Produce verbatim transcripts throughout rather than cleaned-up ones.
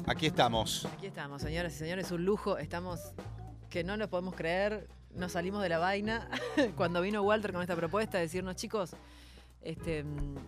Aquí estamos. Aquí estamos, señoras y señores, un lujo. Estamos que no lo podemos creer. Nos salimos de la vaina cuando vino Walter con esta propuesta de decirnos, chicos, este,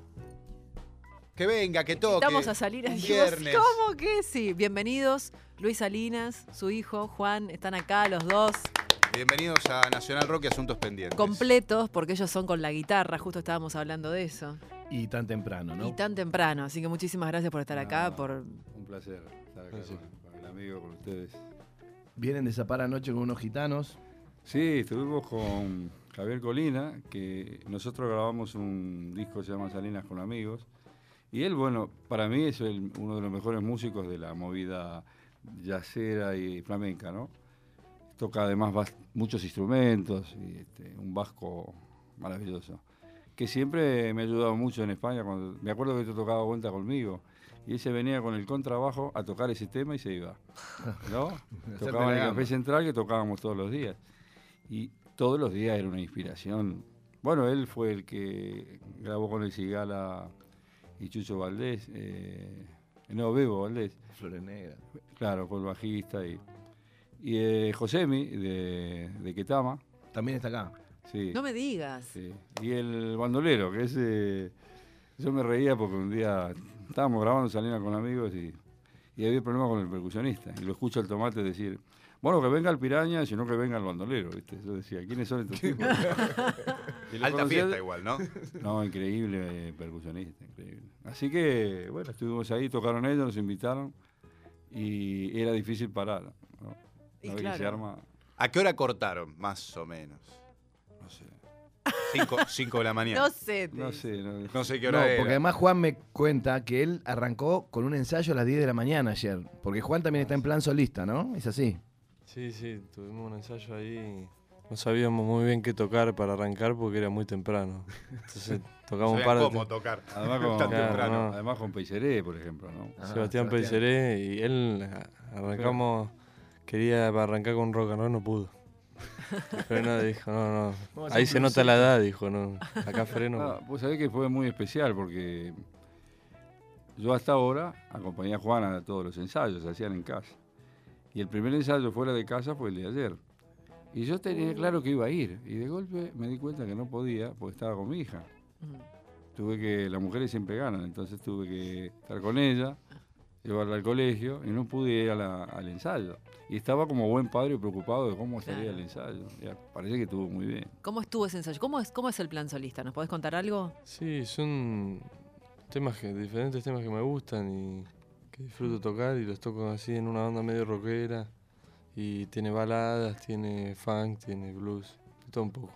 que venga, que toque. Vamos a salir a viernes. ¿Cómo que sí? Bienvenidos, Luis Salinas, su hijo, Juan, están acá los dos. Bienvenidos a Nacional Rock y Asuntos Pendientes. Completos, porque ellos son con la guitarra, justo estábamos hablando de eso. Y tan temprano, ¿no? Y tan temprano, así que muchísimas gracias por estar no, acá. Por... Un placer estar acá con, con el amigo, con ustedes. Vienen de zapar anoche con unos gitanos. Sí, estuvimos con Javier Colina, que nosotros grabamos un disco que se llama Salinas con Amigos. Y él, bueno, para mí es el, uno de los mejores músicos de la movida jazzera y flamenca, ¿no? Toca además bas- muchos instrumentos y este, un vasco maravilloso. Que siempre me ha ayudado mucho en España. Cuando, me acuerdo que te tocaba vuelta conmigo. Y él se venía con el contrabajo a tocar ese tema y se iba, ¿no? Tocaba en el Café Central, que tocábamos todos los días. Y todos los días era una inspiración. Bueno, él fue el que grabó con el Cigala y Chucho Valdés. Eh, no, Bebo Valdés. Flores Negras. Claro, fue el bajista. Y, y eh, Josemi, de, de Ketama. También está acá. Sí. No me digas. Sí. Y el bandolero, que es... Eh, yo me reía porque un día estábamos grabando Salinas con Amigos y, y había problemas con el percusionista. Y lo escucho al Tomate decir, bueno, que venga el Piraña, sino que venga el bandolero, ¿viste? Yo decía, ¿quiénes son estos tipos? Alta conocía, fiesta igual, ¿no? No, increíble eh, percusionista, increíble. Así que, bueno, estuvimos ahí, tocaron ellos, nos invitaron y era difícil parar, ¿no? Y Una vez claro. que se arma, ¿A qué hora cortaron, más o menos? no sé. Cinco, cinco de la mañana. No sé. te No dice. sé, no, No sé qué No, hora porque era. además Juan me cuenta que él arrancó con un ensayo a las diez de la mañana ayer. Porque Juan también está en plan solista, ¿no? Es así. Sí, sí, tuvimos un ensayo ahí y no sabíamos muy bien qué tocar para arrancar porque era muy temprano. Entonces tocamos un No par sabían de cómo te- tocar. Además con, Tan Claro, temprano. no. además con Peiseré, por ejemplo, ¿no? Ajá, Sebastián Sebastián. Pelliceré y él a- arrancamos, quería arrancar con rock and roll, no pudo. Pero no, dijo, no, no, Vamos a ahí hacer se un nota la bluesero. edad, dijo, no, acá freno. Ah, vos sabés que fue muy especial porque yo hasta ahora acompañé a Juana a todos los ensayos, se hacían en casa. Y el primer ensayo fuera de casa fue el de ayer. Y yo tenía claro que iba a ir. Y de golpe me di cuenta que no podía porque estaba con mi hija. Mm. Tuve que, las mujeres siempre ganan, entonces tuve que estar con ella, llevarla al colegio y no pude ir a la- al ensayo. Y estaba como buen padre preocupado de cómo salía Claro. el ensayo. Ya, parece que estuvo muy bien. ¿Cómo estuvo ese ensayo? ¿Cómo es, ¿Cómo es el plan solista? ¿Nos podés contar algo? Sí, son temas que, diferentes temas que me gustan y que disfruto tocar y los toco así en una onda medio rockera. Y tiene baladas, tiene funk, tiene blues, de todo un poco.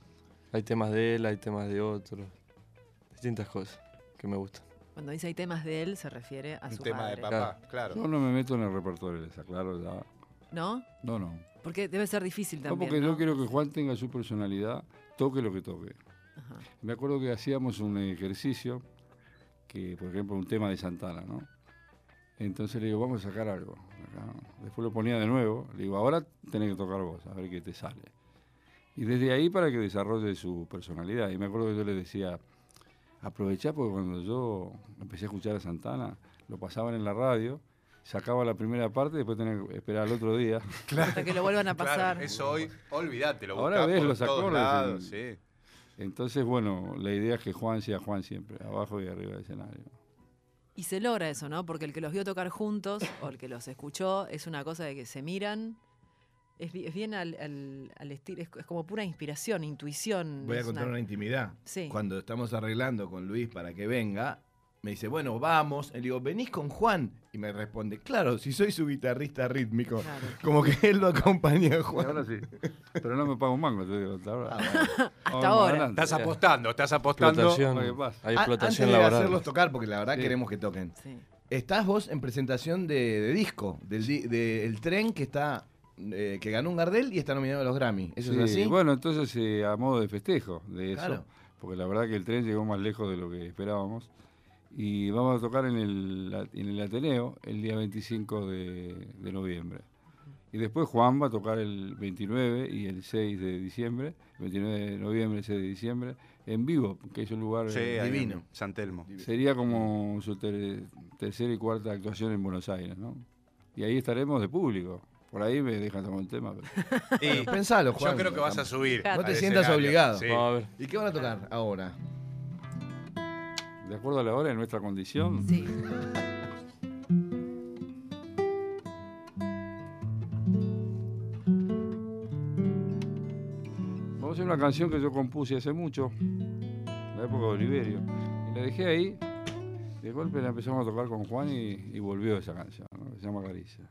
Hay temas de él, hay temas de otros, distintas cosas que me gustan. Cuando dice hay temas de él, se refiere a Un su tema de padre. papá, claro. Yo no me meto en el repertorio, les aclaro ya. ¿No? No, no. Porque debe ser difícil No, también, porque ¿no? yo quiero que Juan tenga su personalidad, toque lo que toque. Ajá. Me acuerdo que hacíamos un ejercicio, que por ejemplo un tema de Santana, ¿no? Entonces le digo, vamos a sacar algo. Acá. Después lo ponía de nuevo, le digo, ahora tenés que tocar vos, a ver qué te sale. Y desde ahí para que desarrolle su personalidad. Y me acuerdo que yo le decía, aprovechá porque cuando yo empecé a escuchar a Santana, lo pasaban en la radio, sacaba la primera parte, después tenía que esperar al otro día. Hasta que lo vuelvan a pasar. Claro, eso hoy, olvídate, lo Ahora buscás ves por los todos acordes lados, en- sí. Entonces, bueno, la idea es que Juan sea Juan siempre, abajo y arriba del escenario. Y se logra eso, ¿no? Porque el que los vio tocar juntos o el que los escuchó es una cosa de que se miran. Es, bi- es bien al, al, al estilo, es, es como pura inspiración, intuición. Voy a es contar una intimidad. Sí. Cuando estamos arreglando con Luis para que venga, me dice, bueno, vamos. Le digo, ¿venís con Juan? Y me responde, claro, si soy su guitarrista rítmico. Claro. Como que él lo acompaña a Y Juan. ahora sí. Pero no me pago un mango, te digo, hasta ahora. Ah, bueno. Hasta ahora. Estás apostando, estás apostando. Explotación, lo que pasa. hay A- explotación Antes de laboral. hacerlos tocar, porque la verdad Sí. queremos que toquen. Sí. Estás vos en presentación de, de disco, del di- de El Tren que está eh, que ganó un Gardel y está nominado a los Grammy. ¿Eso Sí, es así? Bueno, entonces eh, a modo de festejo de eso, Claro. porque la verdad que el tren llegó más lejos de lo que esperábamos. Y vamos a tocar en el, en el Ateneo el día veinticinco de, de noviembre. Y después Juan va a tocar el veintinueve y el seis de diciembre, veintinueve de noviembre y seis de diciembre, en vivo, que es un lugar Sí, eh, ahí divino. en San Telmo. sería como su ter- tercera y cuarta actuación en Buenos Aires, ¿no? Y ahí estaremos de público. Por ahí me dejan tomar un tema. Pero... Y Pensalo, Juan. yo creo que vas a subir. No te al sientas escenario. obligado. Sí. Vamos a ver. ¿Y qué van a tocar ahora? De acuerdo a la hora, en nuestra condición. Sí. Vamos a hacer una canción que yo compuse hace mucho, en la época de Oliverio. Y la dejé ahí. De golpe la empezamos a tocar con Juan y, y volvió esa canción, ¿no? Se llama Caricia.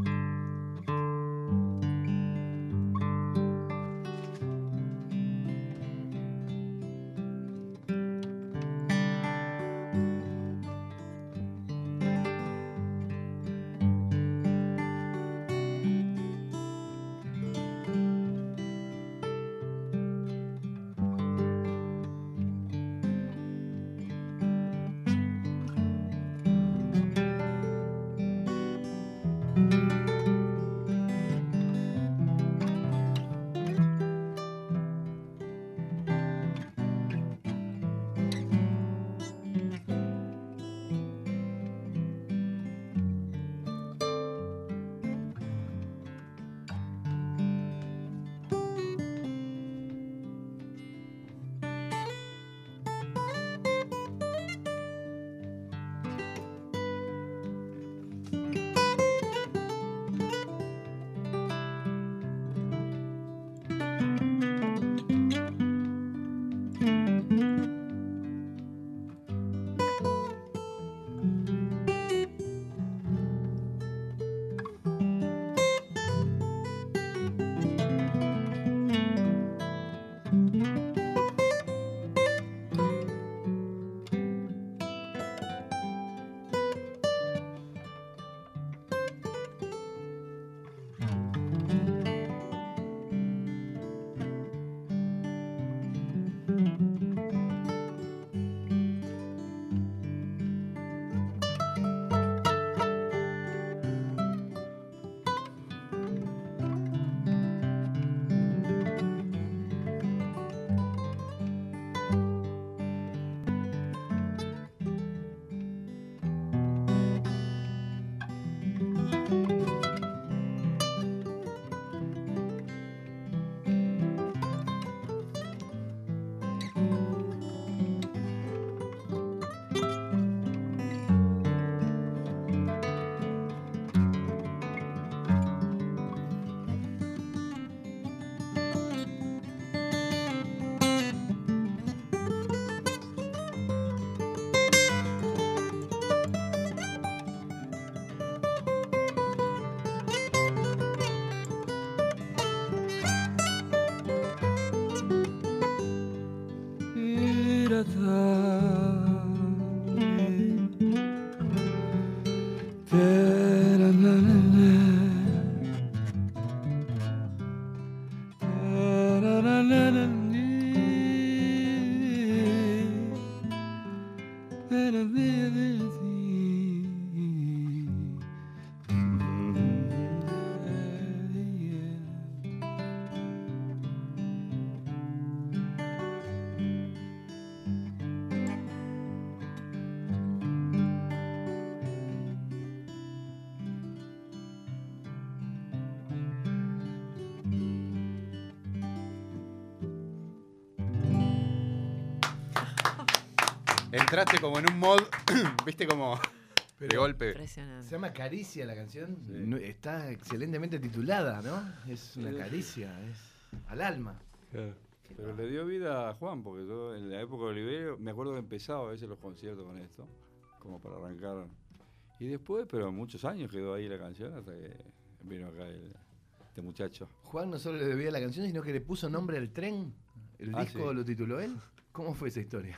Entraste como en un mod, viste como de golpe. Impresionante. Se llama Caricia la canción. Sí. No- está excelentemente titulada, ¿no? Es una caricia, es al alma. Claro. Pero le dio vida a Juan, porque yo en la época de Oliverio, me acuerdo que empezaba a veces los conciertos con esto, como para arrancar. Y después, pero muchos años quedó ahí la canción hasta que vino acá el, este muchacho. Juan no solo le debía la canción, sino que le puso nombre al tren. El Ah, disco sí. lo tituló él. ¿Cómo fue esa historia?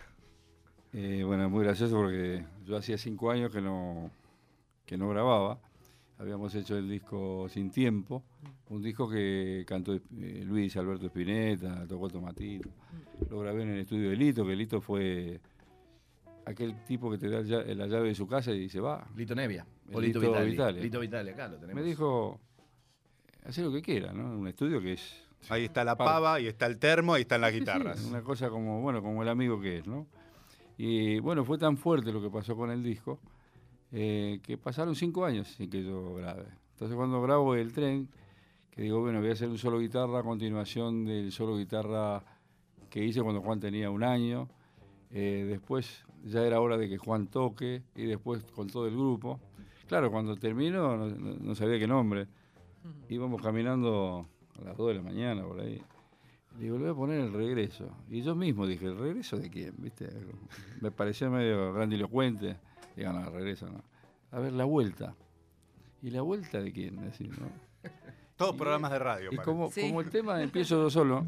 Eh, bueno, es muy gracioso porque yo hacía cinco años que no, que no grababa. Habíamos hecho el disco Sin Tiempo, un disco que cantó eh, Luis Alberto Spinetta, tocó Tomatito. Lo grabé en el estudio de Lito, que Lito fue aquel tipo que te da ya- la llave de su casa y se va. Lito Nevia. El O Lito, Lito Vitali. Vitali. Lito Vitali, acá lo tenemos. Me dijo, hacer lo que quiera, ¿no? Un estudio que es... Ahí está la Para- pava, ahí está el termo, ahí están las Sí, sí, guitarras. una cosa como, bueno, como el amigo que es, ¿no? Y bueno, fue tan fuerte lo que pasó con el disco, eh, que pasaron cinco años sin que yo grabe. Entonces cuando grabo El Tren, que digo, bueno, voy a hacer un solo guitarra a continuación del solo guitarra que hice cuando Juan tenía un año. Eh, después ya era hora de que Juan toque y después con todo el grupo. Claro, cuando termino no, no- no sabía qué nombre. Íbamos caminando a las dos de la mañana por ahí. Le digo, le voy a poner El Regreso. Y yo mismo dije, ¿el regreso de quién? ¿Viste? Me parecía medio grandilocuente. Digo, no, el regreso no. A ver, La Vuelta. ¿Y La Vuelta de quién? Así, ¿no? Todos Y- programas de radio. Y parece. como, Sí. como el tema empiezo yo solo,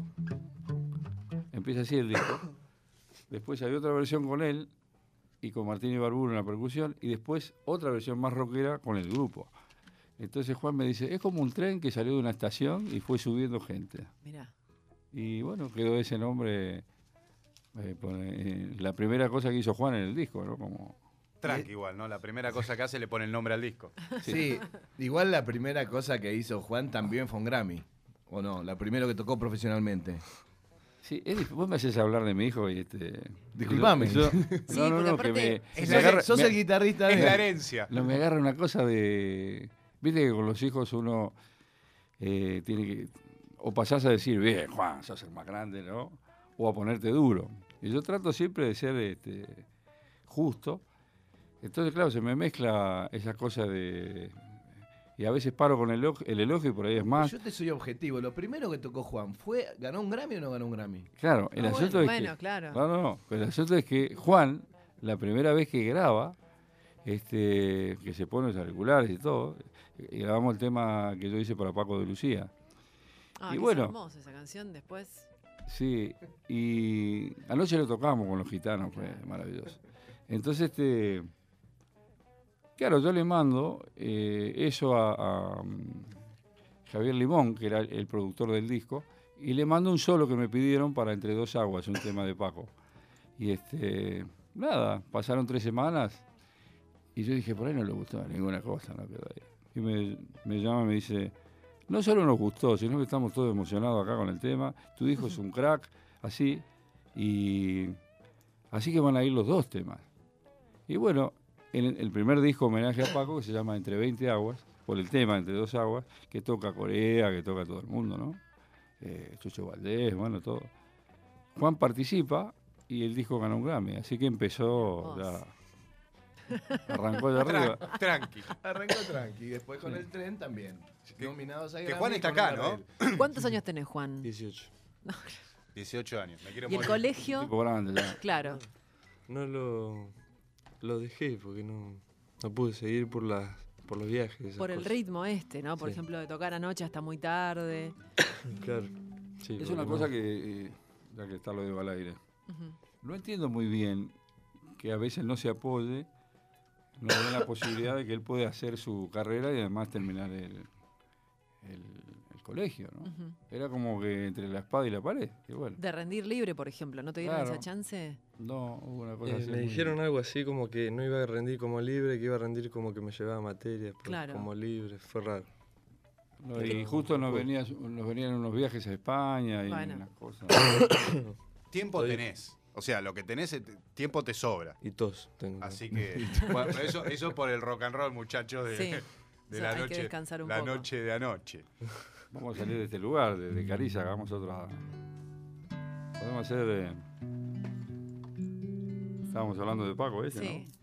empieza así el disco. Después había otra versión con él y con Martín Ibarburu en la percusión, y después otra versión más rockera con el grupo. Entonces Juan me dice, es como un tren que salió de una estación y fue subiendo gente. Mirá. Y bueno, quedó ese nombre, eh, pone, eh, la primera cosa que hizo Juan en el disco, ¿no? Como, Tranqui igual, ¿no? La primera cosa que hace le pone el nombre al disco. Sí, igual la primera cosa que hizo Juan también fue un Grammy. ¿O no? La primera que tocó profesionalmente. sí, es dif- vos me haces hablar de mi hijo y este... Disculpame. y yo- Sí, no, no, porque no, que me, aparte- Es me la- agarra- Sos me- el guitarrista Es la de... herencia. No, me agarra una cosa de... Viste que con los hijos uno eh, tiene que... O pasás a decir, bien, Juan, sos el más grande, ¿no? O a ponerte duro. Y yo trato siempre de ser este, justo. Entonces, claro, se me mezcla esa cosa de... Y a veces paro con el, elog- el elogio y por ahí es más. Yo te soy objetivo. Lo primero que tocó Juan fue, ¿ganó un Grammy o no ganó un Grammy? Claro, el Ah, asunto bueno, es bueno, que... claro. No, no, no. Pero el asunto es que Juan, la primera vez que graba, este, que se pone los auriculares y todo, y grabamos el tema que yo hice para Paco de Lucía. Ah, y que bueno. es hermosa esa canción después. Sí, y anoche lo tocamos con los gitanos, fue maravilloso. Entonces, este, claro, yo le mando eh, eso a, a, um, Javier Limón, que era el, el productor del disco, y le mando un solo que me pidieron para Entre Dos Aguas, un tema de Paco. Y este, nada, pasaron tres semanas y yo dije, por ahí no le gustó ninguna cosa, no quedó ahí. Y me, me llama y me dice, no solo nos gustó, sino que estamos todos emocionados acá con el tema. Tu hijo es un crack, así. Y así que van a ir los dos temas. Y bueno, en el, el primer disco homenaje a Paco, que se llama Entre veinte Aguas, por el tema Entre Dos Aguas, que toca Corea, que toca todo el mundo, ¿no? Eh, Chucho Valdés, bueno, todo. Juan participa y el disco ganó un Grammy, así que empezó, Vos. ya, arrancó de arriba. Tran- tranqui. Arrancó tranqui. Y después con el tren también. Nominados a Que Grammy Juan está con acá, una ¿no? red. ¿Cuántos años tenés, Juan? dieciocho. dieciocho años. Me quiero ¿Y el morir. colegio? Tipo grande ya. Claro. No lo, lo dejé porque no, no pude seguir por las por los viajes. esas Por el cosas. ritmo este, ¿no? Por Sí. ejemplo, de tocar anoche hasta muy tarde. Claro. Sí, Es porque una no- cosa que, eh, ya que está lo de al aire, Ujú. no entiendo muy bien que a veces no se apoye, no le den la posibilidad de que él pueda hacer su carrera y además terminar el, el, el colegio, ¿no? Ujú. Era como que entre la espada y la pared, y bueno, De rendir libre, por ejemplo. ¿No te dieron Claro. esa chance? no, hubo una cosa Eh, así me muy- dijeron algo así como que no iba a rendir como libre, que iba a rendir como que me llevaba materias pero Claro. como libre. Fue raro. No, y Pero- justo nos, venía, nos venían unos viajes a España y Bueno. unas cosas. Tiempo Estoy- tenés. O sea, lo que tenés, eh, tiempo te sobra. Y tos tengo. Así que, bueno, eso, eso por el rock and roll, muchachos, de, Sí. de O sea, la hay que noche, descansar un la poco. noche de anoche. Vamos a salir de este lugar, de, de Cariza, hagamos otra. Podemos hacer. eh, Estábamos hablando de Paco, ese, Sí. ¿no?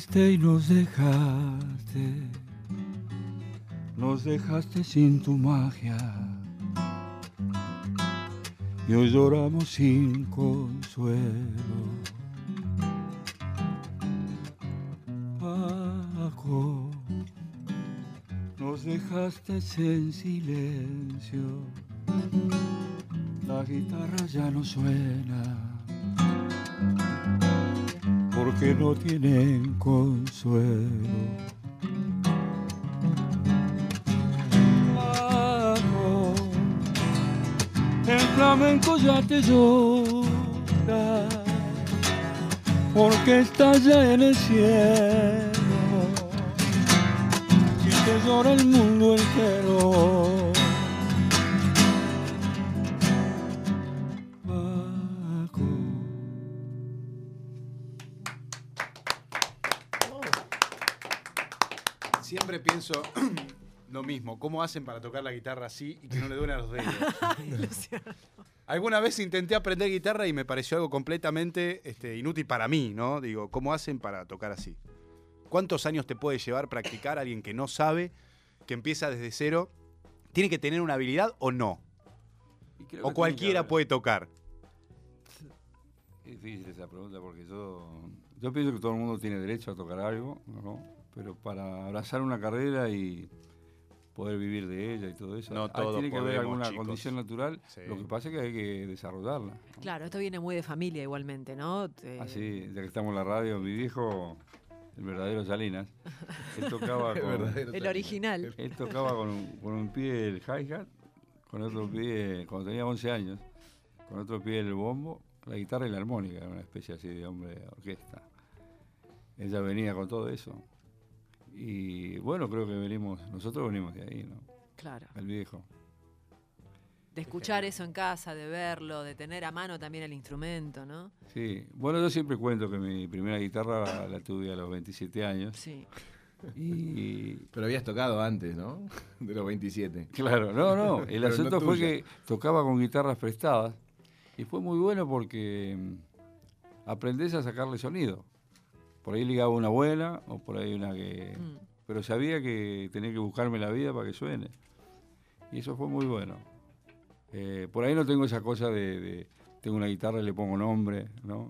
fuiste y nos dejaste, nos dejaste sin tu magia. Y hoy lloramos sin consuelo. Paco, nos dejaste en silencio. La guitarra ya no suena, porque no tienen consuelo. Paco, el flamenco ya te llora, porque estás ya en el cielo. Si te llora el mundo entero. Siempre pienso lo mismo, ¿cómo hacen para tocar la guitarra así y que no le duelen a los dedos? Alguna vez intenté aprender guitarra y me pareció algo completamente este, inútil para mí, ¿no? Digo, ¿cómo hacen para tocar así? ¿Cuántos años te puede llevar practicar a alguien que no sabe, que empieza desde cero? ¿Tiene que tener una habilidad o no? ¿O cualquiera puede tocar? Es difícil esa pregunta porque yo, yo pienso que todo el mundo tiene derecho a tocar algo, ¿no? Pero para abrazar una carrera y poder vivir de ella y todo eso, no hay, todos tiene que haber podemos, alguna chicos. Condición natural, Sí. Lo que pasa es que hay que desarrollarla, ¿no? Claro, esto viene muy de familia igualmente, ¿no? Te- Así, ya que estamos en la radio, mi viejo, el verdadero Salinas, él tocaba El con, verdadero el original. él tocaba con, un, con un pie el hi-hat, con otro pie, cuando tenía once años, con otro pie el bombo, la guitarra y la armónica, era una especie así de hombre de orquesta. Ella venía con todo eso. Y bueno, creo que venimos, nosotros venimos de ahí, ¿no? Claro. El viejo. De escuchar eso en casa, de verlo, de tener a mano también el instrumento, ¿no? Sí, bueno, yo siempre cuento que mi primera guitarra la, la tuve a los veintisiete años. Sí. Y Pero habías tocado antes, ¿no? De los veintisiete. claro, no, no, el Pero asunto no fue tuya. que tocaba con guitarras prestadas y fue muy bueno porque mm, aprendés a sacarle sonido. Por ahí ligaba una buena o por ahí una que... Mm. Pero sabía que tenía que buscarme la vida para que suene. Y eso fue muy bueno. Eh, por ahí no tengo esa cosa de, de... Tengo una guitarra y le pongo nombre, ¿no?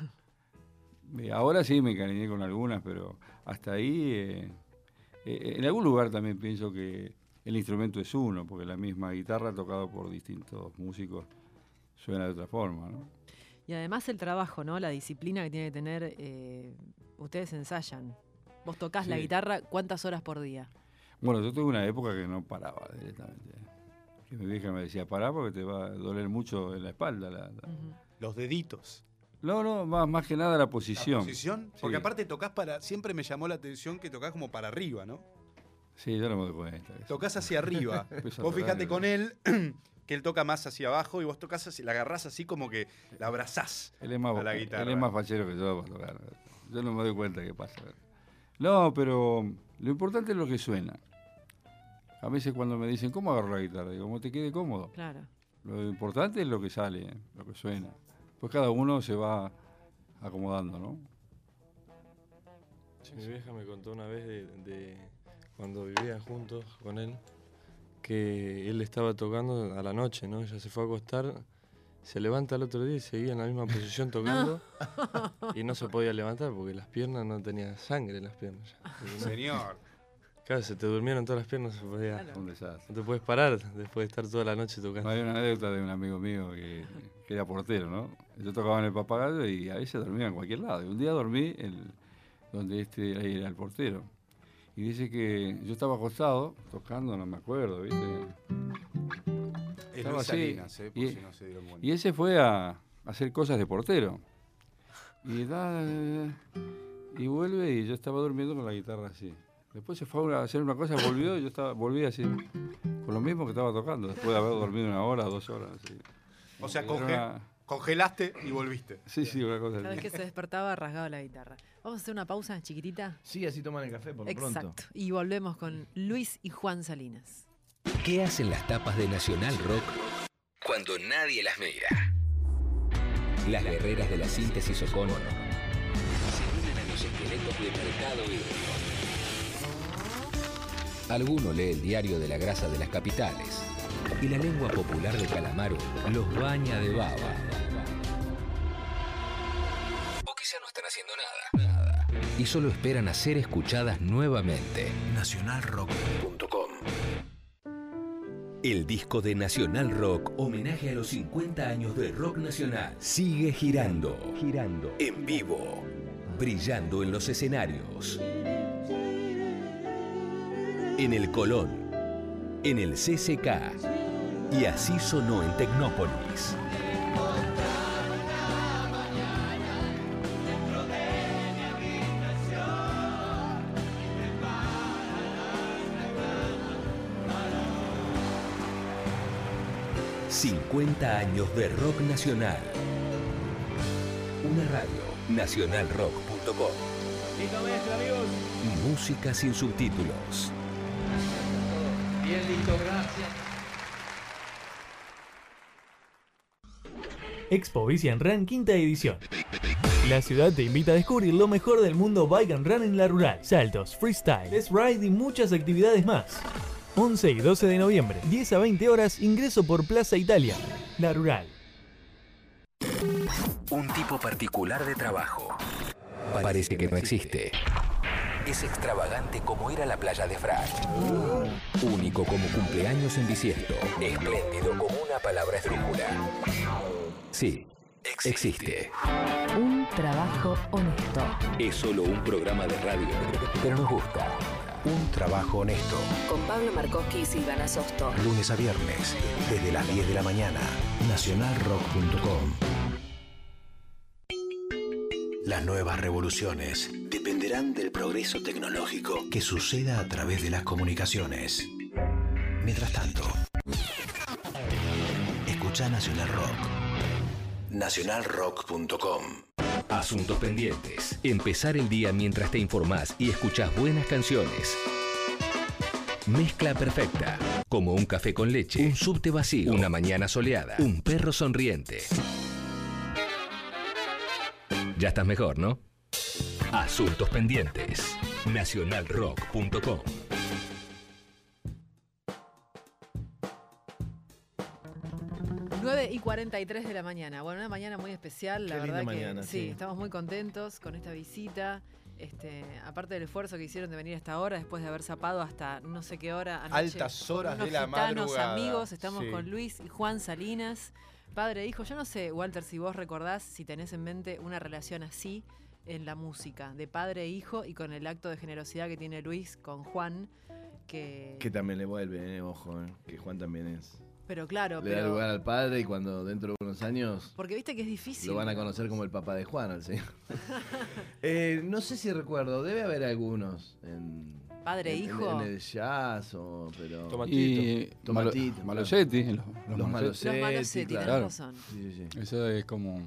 Eh, ahora sí me encariñé con algunas, pero hasta ahí... eh, eh, en algún lugar también pienso que el instrumento es uno, porque la misma guitarra tocado por distintos músicos suena de otra forma, ¿no? Y además el trabajo, ¿no? La disciplina que tiene que tener. Eh, ustedes ensayan. Vos tocás la Sí. guitarra, ¿cuántas horas por día? Bueno, yo tuve una época que no paraba directamente. Que mi vieja me decía, pará porque te va a doler mucho en la espalda. La, la... Ujú. Los deditos. No, no, más, más que nada la ¿La posición. posición? Porque Sí. aparte tocas para... Siempre me llamó la atención que tocas como para arriba, ¿no? Sí, yo no me doy cuenta. de eso. Tocas hacia arriba. Empiezo a Vos tocar fijate y- con él que él toca más hacia abajo y vos tocas así, la agarrás así como que la abrazás. Él es más, a la guitarra. él es más fachero que yo para tocar. Yo no me doy cuenta qué pasa. No, pero lo importante es lo que suena. A veces cuando me dicen, ¿cómo agarro la guitarra? Digo, como te quede cómodo. Claro. Lo importante es lo que sale, lo que suena. Pues cada uno se va acomodando, ¿no? Mi vieja me contó una vez de, de cuando vivían juntos con él, que él estaba tocando a la noche, ¿no? Ella se fue a acostar, se levanta al otro día y seguía en la misma posición tocando y no se podía levantar porque las piernas no tenían sangre en las piernas. ya. Y no- Señor. Claro, se te durmieron todas las piernas, no se podía. Claro. Un desastre. No te puedes parar después de estar toda la noche tocando. Hay una anécdota de un amigo mío que, que era portero, ¿no? Yo tocaba en el Papagayo y a veces dormía en cualquier lado. Y un día dormí en donde este ahí era el portero. Y dice que yo estaba acostado, tocando, no me acuerdo, ¿viste? Es Estaba Luis así, Salinas, eh, por y- si no se dieron cuenta. Y él se fue a, a hacer cosas de portero. Y, da, y vuelve y yo estaba durmiendo con la guitarra así. Después se fue a hacer una cosa, volvió y yo estaba, volví así, con lo mismo que estaba tocando, después de haber dormido una hora, dos horas. Así. O sea, Era conge- una- congelaste y volviste. Sí, sí, una cosa Cada vez así. que se despertaba rasgaba la guitarra. Vamos a hacer una pausa chiquitita. Sí, así toman el café por lo pronto. Exacto. Y volvemos con Luis y Juan Salinas. ¿Qué hacen las tapas de Nacional Rock cuando nadie las mira? Las guerreras de la síntesis Ocon se unen a los esqueletos de Mercado Híbrido. Alguno lee el diario de la grasa de las capitales y la lengua popular de Calamaro los baña de baba. O quizá no están haciendo nada, nada. Y solo esperan a ser escuchadas nuevamente. nacional rock punto com. El disco de Nacional Rock, homenaje a los cincuenta años del rock nacional, sigue girando, girando, en vivo, brillando en los escenarios. En el Colón, en el C C K, y así sonó en Tecnópolis. cincuenta años de rock nacional. Una radio, nacional rock punto com. Listo, maestro, amigos. Música sin subtítulos. Bien, listo, gracias. Expo Bici and Run quinta edición. La ciudad te invita a descubrir lo mejor del mundo Bike and Run en la rural. Saltos, freestyle, test ride y muchas actividades más. once y doce de noviembre, diez a veinte horas, ingreso por Plaza Italia. La rural. Un tipo particular de trabajo. Parece que no existe. Es extravagante como ir a la playa de Frac. Único como cumpleaños en bisiesto. Espléndido como una palabra esdrújula. Sí, existe. Un trabajo honesto. Es solo un programa de radio, pero nos gusta. Un trabajo honesto. Con Pablo Markowski y Silvana Sosto. Lunes a viernes, desde las diez de la mañana. nacional rock punto com. Las nuevas revoluciones dependerán del progreso tecnológico que suceda a través de las comunicaciones. Mientras tanto, escucha Nacional Rock. nacional rock punto com. Asuntos pendientes. Empezar el día mientras te informás y escuchás buenas canciones. Mezcla perfecta. Como un café con leche, un subte vacío, una mañana soleada, un perro sonriente. Ya estás mejor, ¿no? Asuntos pendientes. nacional rock punto com. nueve y cuarenta y tres de la mañana. Bueno, una mañana muy especial, la Qué verdad linda que mañana, sí, sí. estamos muy contentos con esta visita. Este, aparte del esfuerzo que hicieron de venir a esta hora, después de haber zapado hasta no sé qué hora anoche, Altas horas con unos de la gitanos madrugada. amigos, estamos Sí. con Luis y Juan Salinas, padre e hijo. Yo no sé, Walter, si vos recordás, si tenés en mente una relación así en la música, de padre e hijo, y con el acto de generosidad que tiene Luis con Juan, que... Que también le vuelve, eh, ojo, eh, que Juan también es. Pero claro, Le da pero... lugar al padre y cuando dentro de unos años Porque viste que es difícil. lo van a conocer como el papá de Juan, al señor. eh, no sé si recuerdo, debe haber algunos en... Padre e en- hijo. En, en el jazz, o, pero... Tomatito. Y Tomatito, Malo- Malosetti, los, los Los Malosetti. Malosetti, Los Malosetti, tenés claro. razón. Sí, sí, sí. Eso es como...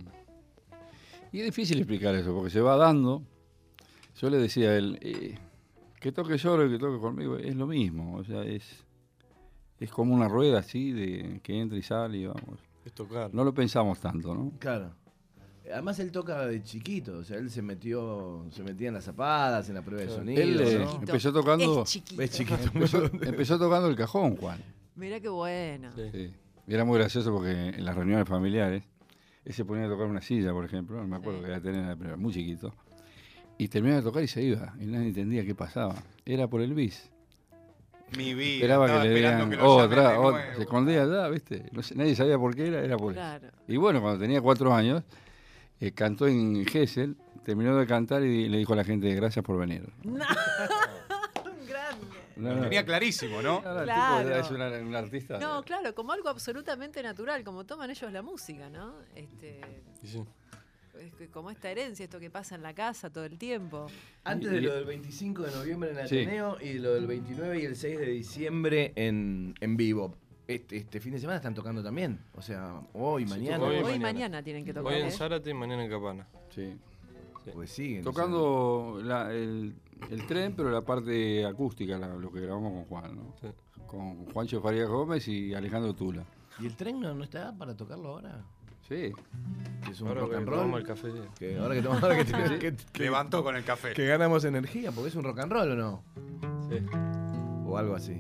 Y es difícil explicar eso, porque se va dando. Yo le decía a él, eh, que toque solo y que toque conmigo, es lo mismo. O sea, es, es como una rueda así, de que entra y sale y vamos. Es tocar. No lo pensamos tanto, ¿no? Claro. Además él toca de chiquito, o sea, él se metió, se metía en las zapadas, en la prueba de Claro. sonido, Él eh, ¿no? empezó tocando... Es chiquito. Es chiquito. Empezó, empezó tocando el cajón, Juan. Mirá qué bueno. Sí. Sí. Y era muy gracioso porque en las reuniones familiares, él se ponía a tocar una silla, por ejemplo, no me acuerdo Sí. que era tener, pero era muy chiquito, y terminaba de tocar y se iba, y nadie entendía qué pasaba. Era por el bis. Mi vida. Esperaba estaba que le esperando digan que lo llamen otra, de otra, nuevo. se escondía allá, ¿viste? No sé, nadie sabía por qué era, era por eso. Claro. Y bueno, cuando tenía cuatro años, eh, cantó en Gesell, terminó de cantar y le dijo a la gente, gracias por venir. No. Un grande. No, Lo no, tenía clarísimo, ¿no? no, no, el Claro. tipo era- es una- un artista. No, claro, como algo absolutamente natural, como toman ellos la música, ¿no? Este, Y sí. es que como esta herencia, esto que pasa en la casa todo el tiempo. Antes de lo del veinticinco de noviembre en Sí. Ateneo y lo del veintinueve y el seis de diciembre en, en vivo. Este, este fin de semana están tocando también. O sea, hoy, Sí, mañana. Hoy Hoy y y mañana. mañana tienen que tocar. Hoy en ¿eh? Zárate y mañana en Capana. Sí. Pues siguen. Tocando la- el, el tren, pero la parte acústica, la- lo que grabamos con Juan, ¿no? Sí. Con Juancho Farías Gómez y Alejandro Tula. o sea. ¿Y el tren no, no está para tocarlo ahora? Sí, Sí. Es un Ahora rock que and tomamos roll. el café. Que ahora que, tomamos- ahora que, te- que- que- Levantó con el café. que ganamos energía, porque es un rock and roll o no. Sí. O algo así.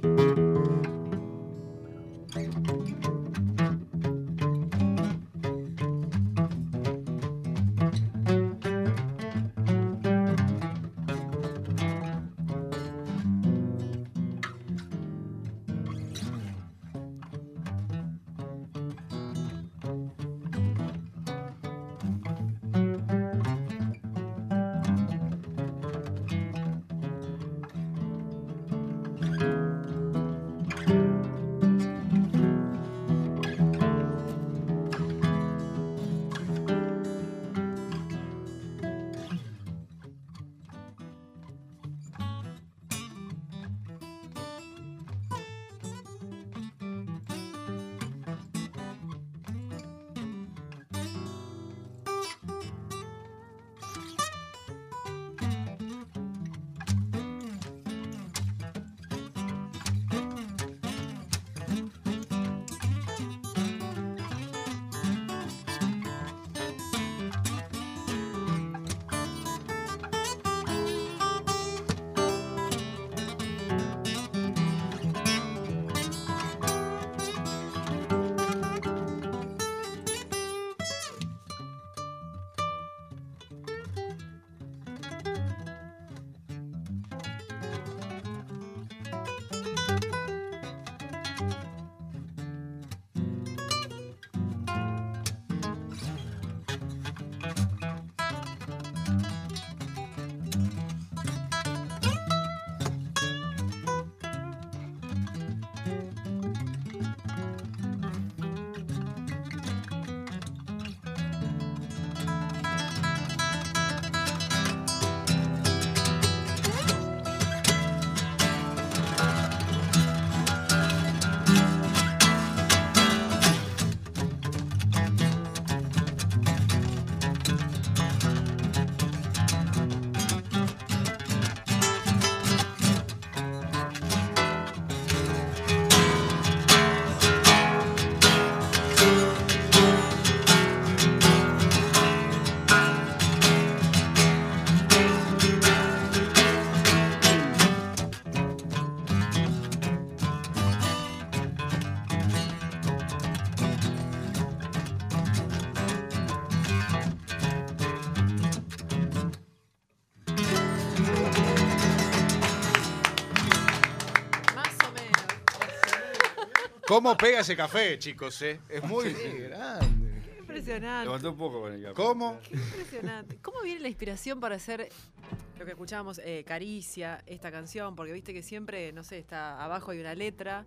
¿Cómo pega ese café, chicos? Eh? Es muy grande. Qué impresionante. Levantó un poco con el café. ¿Cómo? Qué impresionante. ¿Cómo viene la inspiración para hacer lo que escuchábamos, eh, Caricia, esta canción? Porque viste que siempre, no sé, está abajo hay una letra.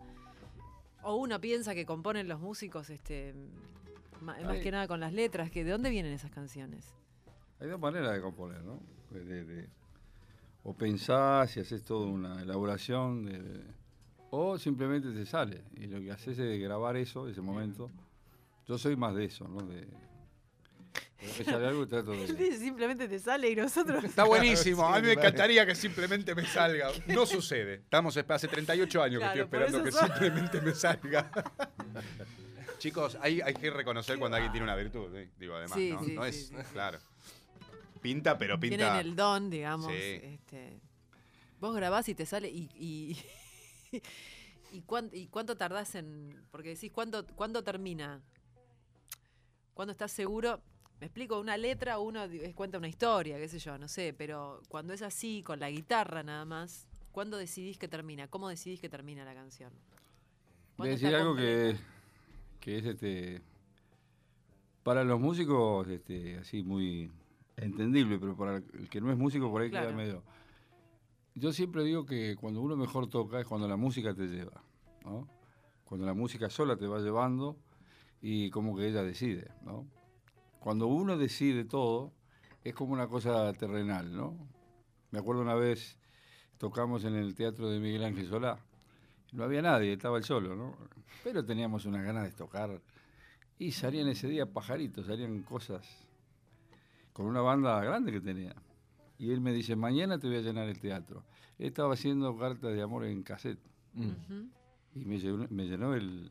O uno piensa que componen los músicos este, más, más Ay. que nada con las letras. Que, ¿de dónde vienen esas canciones? Hay dos maneras de componer, ¿no? De- de- de- o pensás y haces toda una elaboración, de- de- o simplemente te sale. Y lo que haces es grabar eso, ese momento. Yo soy más de eso, ¿no? De, de que sale algo y trato Él de... dice, simplemente te sale y nosotros... Está buenísimo. A mí me Sí, vale. encantaría que simplemente me salga. No sucede. Estamos esp- hace treinta y ocho años Claro, que estoy por esperando que eso son- simplemente me salga. Chicos, hay, hay que reconocer cuando alguien tiene una virtud. ¿eh? Digo, además, Sí, ¿no? sí, no sí, es sí. claro. Pinta, pero pinta. Tienen el don, digamos. Sí. Este, vos grabás y te sale y... y ¿Y, cuán- ¿Y cuánto tardás en...? Porque decís, ¿cuándo, ¿cuándo termina? ¿Cuándo estás seguro? Me explico, una letra, uno di- cuenta una historia, qué sé yo, no sé, pero cuando es así, con la guitarra nada más, ¿cuándo decidís que termina? ¿Cómo decidís que termina la canción? Voy a ¿Cuándo decir está algo que, completa? que es este para los músicos este así muy entendible, pero para el que no es músico por ahí Claro. queda medio. Yo siempre digo que cuando uno mejor toca es cuando la música te lleva, ¿no? Cuando la música sola te va llevando y como que ella decide, ¿no? Cuando uno decide todo es como una cosa terrenal, ¿no? Me acuerdo una vez tocamos en el teatro de Miguel Ángel Solá. No había nadie, estaba él solo, ¿no? Pero teníamos unas ganas de tocar. Y salían ese día pajaritos, salían cosas con una banda grande que tenía. Y él me dice, mañana te voy a llenar el teatro. Él estaba haciendo cartas de amor en cassette. Mm. Ujú. Y me llenó, me llenó el,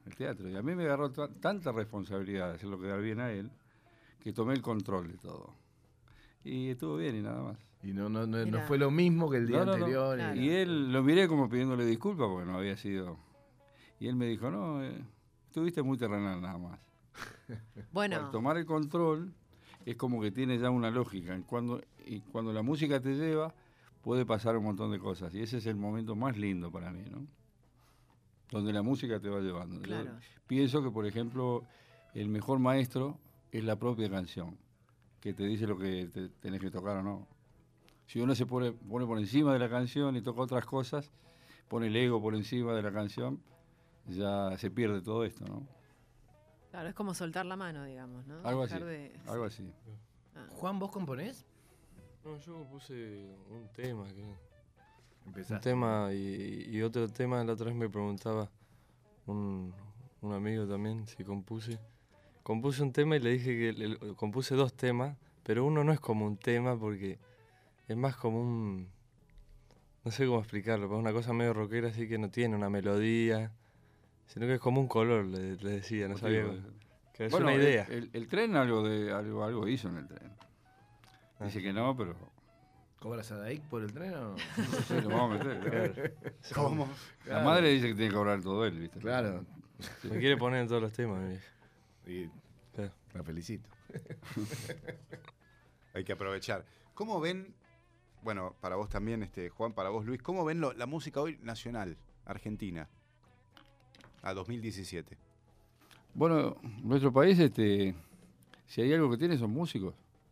el teatro. Y a mí me agarró ta- tanta responsabilidad de hacer lo que da bien a él, que tomé el control de todo. Y estuvo bien y nada más. Y no, no, no, no Mirá. fue lo mismo que el día No, no, no. anterior. Claro. y- Y él lo miré como pidiéndole disculpas porque no había sido. Y él me dijo, no, eh, estuviste muy terrenal nada más. Bueno, Al tomar el control es como que tiene ya una lógica. Cuando, y cuando la música te lleva, puede pasar un montón de cosas. Y ese es el momento más lindo para mí, ¿no? Donde la música te va llevando. Yo claro. pienso que, por ejemplo, el mejor maestro es la propia canción, que te dice lo que te tenés que tocar o no. Si uno se pone, pone por encima de la canción y toca otras cosas, pone el ego por encima de la canción, ya se pierde todo esto, ¿no? Claro, es como soltar la mano, digamos, ¿no? Algo así, Dejar de- algo así. Ah. Juan, ¿vos componés? No, yo puse un tema, que, un Empezaste. tema y, y otro tema. La otra vez me preguntaba un, un amigo también si compuse. Compuse un tema y le dije que le- le- compuse dos temas, pero uno no es como un tema porque es más como un... No sé cómo explicarlo, pero es una cosa medio rockera así que no tiene una melodía, sino que es como un color, le, le decía, no sabía Motivo cómo- de- que es Bueno, una el- idea. El, el tren algo de algo, algo hizo en el tren. Dice que no, pero ¿Cobras a Daik por el tren o no? no sé, lo vamos a meter. claro. ¿Cómo? La Claro. madre dice que tiene que cobrar todo él, ¿viste? Claro. Me quiere poner en todos los temas, mi vieja. Y Claro. la felicito. Hay que aprovechar. ¿Cómo ven, bueno, para vos también, este, Juan, para vos, Luis, cómo ven lo- la música hoy nacional, argentina, a dos mil diecisiete? Bueno, nuestro país, este, si hay algo que tiene son músicos.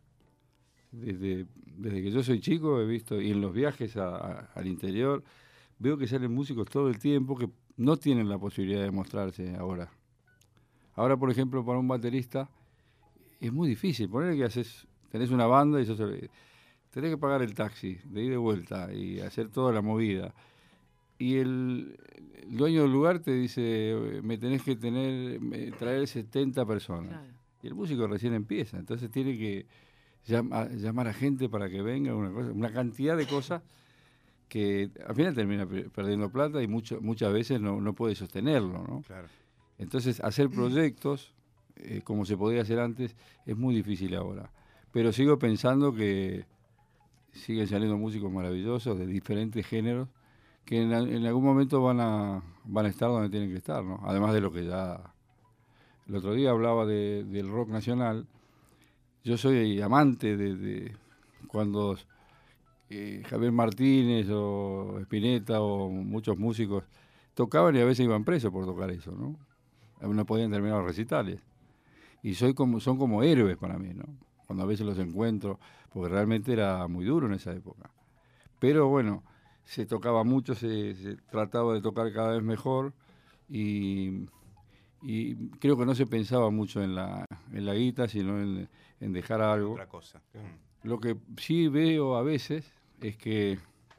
Desde, desde que yo soy chico he visto, y en los viajes a- a- al interior, veo que salen músicos todo el tiempo que no tienen la posibilidad de mostrarse ahora. Ahora, por ejemplo, para un baterista es muy difícil. Poner que haces, tenés una banda y sos el- tenés que pagar el taxi de ida y de vuelta y hacer toda la movida. Y el, el dueño del lugar te dice, me tenés que tener, me- traer setenta personas. Claro. Y el músico recién empieza, entonces tiene que llama- llamar a gente para que venga, una, cosa, una cantidad de cosas que al final termina pe- perdiendo plata y mucho, muchas veces no, no puede sostenerlo, ¿no? Claro. Entonces, hacer proyectos, eh, como se podía hacer antes, es muy difícil ahora. Pero sigo pensando que siguen saliendo músicos maravillosos de diferentes géneros que en, a- en algún momento van a, van a estar donde tienen que estar, ¿no? Además de lo que ya... El otro día hablaba de- del rock nacional. Yo soy amante de, de cuando eh, Javier Martínez o Spinetta o muchos músicos tocaban y a veces iban presos por tocar eso, ¿no? No podían terminar los recitales. Y soy como, son como héroes para mí, ¿no? Cuando a veces los encuentro, porque realmente era muy duro en esa época. Pero bueno, se tocaba mucho, se, se trataba de tocar cada vez mejor y, y creo que no se pensaba mucho en la, en la guita, sino en, en dejar algo. Otra cosa. Mm. Lo que sí veo a veces es que,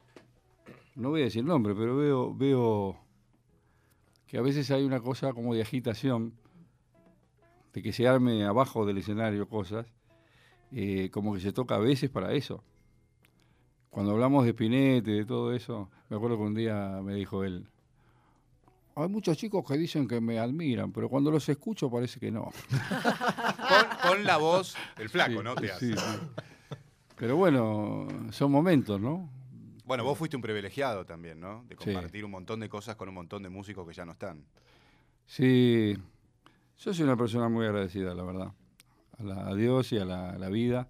no voy a decir nombre, pero veo, veo que a veces hay una cosa como de agitación, de que se arme abajo del escenario cosas, eh, como que se toca a veces para eso. Cuando hablamos de Spinetta y de todo eso, me acuerdo que un día me dijo él, hay muchos chicos que dicen que me admiran, pero cuando los escucho parece que no. Con, con la voz, el flaco, Sí, ¿no? Te hace. sí, sí. Pero bueno, son momentos, ¿no? Bueno, vos fuiste un privilegiado también, ¿no? De Sí. compartir un montón de cosas con un montón de músicos que ya no están. Sí, yo soy una persona muy agradecida, la verdad, a, la- a Dios y a la, a la vida,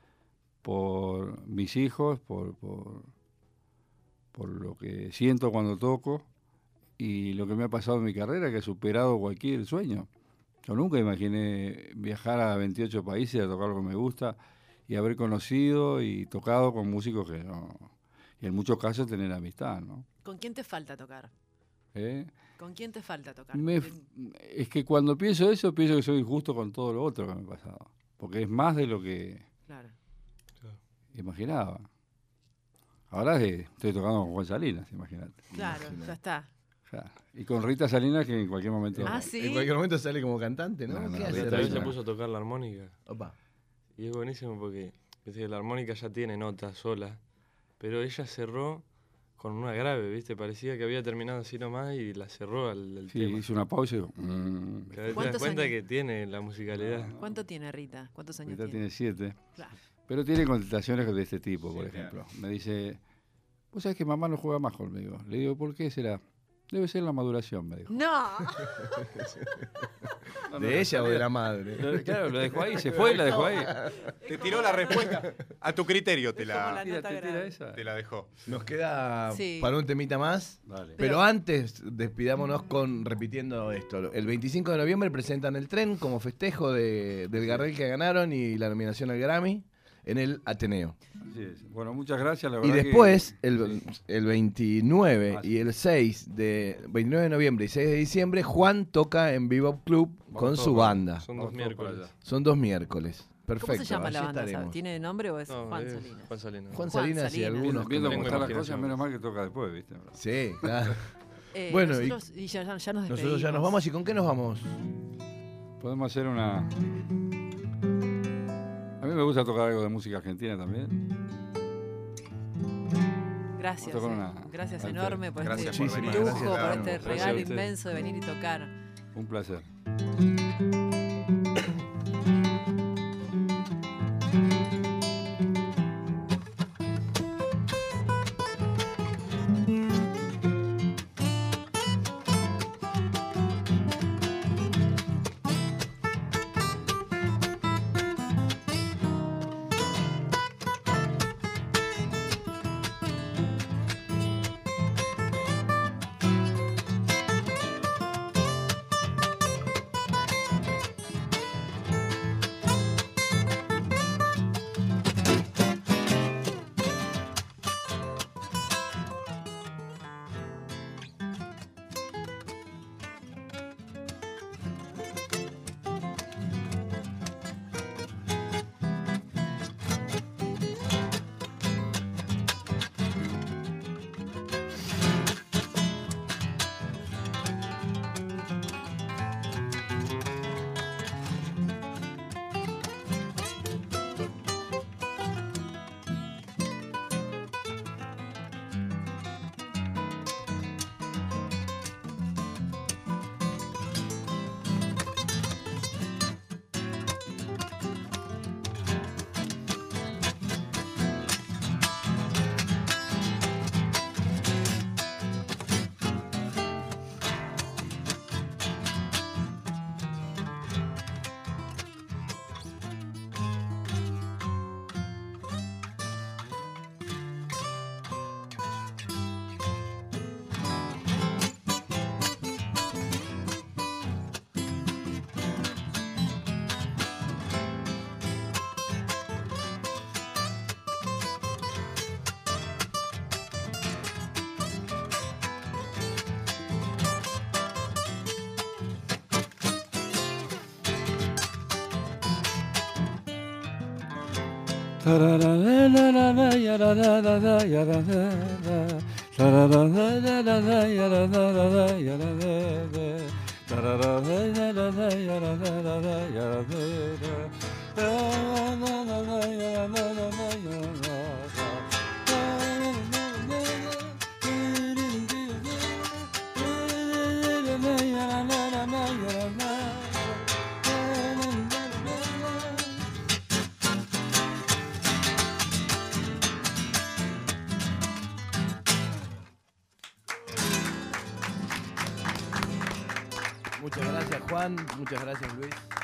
por mis hijos, por, por, por lo que siento cuando toco y lo que me ha pasado en mi carrera, que he superado cualquier sueño. Yo nunca imaginé viajar a veintiocho países a tocar lo que me gusta y haber conocido y tocado con músicos que no... Y en muchos casos tener amistad, ¿no? ¿Con quién te falta tocar? ¿Eh? ¿Con quién te falta tocar? Me f- es que cuando pienso eso, pienso que soy injusto con todo lo otro que me ha pasado. Porque es más de lo que Claro. imaginaba. Ahora eh, estoy tocando con Juan Salinas, imagínate. Claro, ya está. Claro. Y con Rita Salinas, que en cualquier momento... Ah, sí. En cualquier momento sale como cantante, ¿no? No, no, ¿Qué Rita hace La otra vez Rita? se puso a tocar la armónica. Opa. Y es buenísimo porque viste que la armónica ya tiene notas sola, pero ella cerró con una grave, ¿viste? Parecía que había terminado así nomás y la cerró al, al Sí, tema. hizo una pausa y digo, mmm. Cada vez te das ¿Cuántos cuenta años? que tiene la musicalidad. ¿Cuánto tiene Rita? ¿Cuántos años Rita tiene? tiene siete. Claro. Pero tiene contestaciones de este tipo, por Sí, ejemplo. Me dice, vos sabés que mamá no juega más conmigo. Le digo, ¿por qué será? Debe ser la maduración, me dijo. No. No, no, ¿De la ella o de salida. la madre? Lo- Claro, lo dejó ahí, se fue y la dejó ahí. Te tiró la respuesta. A tu criterio te Es como la, la Tira, nota te tira grave. esa. te la dejó. Nos queda Sí. para un temita más. Dale. Pero, Pero- antes, despidámonos con repitiendo esto. El veinticinco de noviembre presentan El Tren como festejo de, del Gardel que ganaron y la nominación al Grammy en el Ateneo. Así es. Bueno, muchas gracias. La Y verdad que- después, el, Sí. el veintinueve Ah, sí. y el seis de veintinueve de noviembre y seis de diciembre, Juan toca en Bebop Club Vamos con todos su para- banda. Son Vamos dos todos para miércoles. allá. Son dos miércoles. Perfecto. ¿Cómo se llama allí la banda? estaremos. ¿Sabe? ¿Tiene nombre o es No, Juan es Salinas? Juan Salinas. Juan Juan Salinas y Salinas. algunos Viendo que cómo me están las imagino cosas, yo. menos mal que toca después, ¿viste? Sí, claro. Eh, Bueno, y- nosotros, y, ya, ya nos despedimos. Nosotros ya nos vamos. ¿Y con qué nos vamos? Podemos hacer una... A mí me gusta tocar algo de música argentina también. Gracias, Vamos a eh. tocar una- gracias Alter. enorme por Gracias este por venir. lujo, Gracias, por Damo. este Gracias a regalo usted. inmenso de venir y tocar. Un placer. Muchas gracias, Juan. Muchas gracias, Luis.